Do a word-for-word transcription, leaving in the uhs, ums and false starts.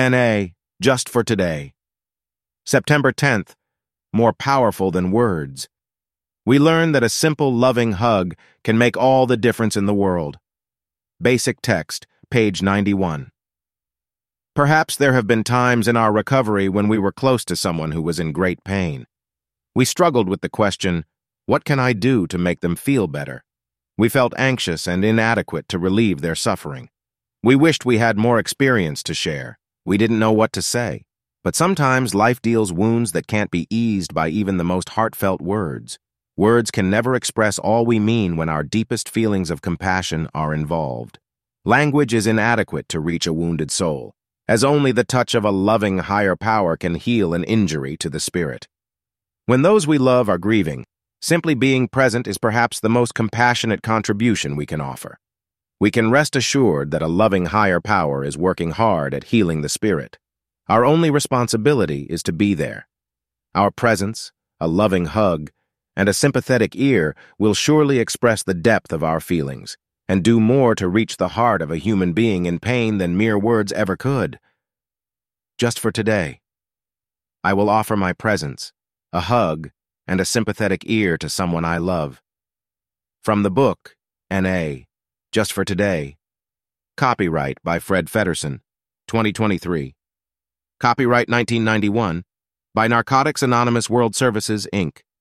N A, just for today. September tenth, more powerful than words. We learn that a simple, loving hug can make all the difference in the world. Basic text, page ninety-one. Perhaps there have been times in our recovery when we were close to someone who was in great pain. We struggled with the question, what can I do to make them feel better? We felt anxious and inadequate to relieve their suffering. We wished we had more experience to share. We didn't know what to say. But sometimes life deals wounds that can't be eased by even the most heartfelt words. Words can never express all we mean when our deepest feelings of compassion are involved. Language is inadequate to reach a wounded soul, as only the touch of a loving higher power can heal an injury to the spirit. When those we love are grieving, simply being present is perhaps the most compassionate contribution we can offer. We can rest assured that a loving higher power is working hard at healing the spirit. Our only responsibility is to be there. Our presence, a loving hug, and a sympathetic ear will surely express the depth of our feelings and do more to reach the heart of a human being in pain than mere words ever could. Just for today, I will offer my presence, a hug, and a sympathetic ear to someone I love. From the book, N A, Just for Today. Copyright by Fred Feddersen, twenty twenty-three. Copyright nineteen ninety-one by Narcotics Anonymous World Services, Incorporated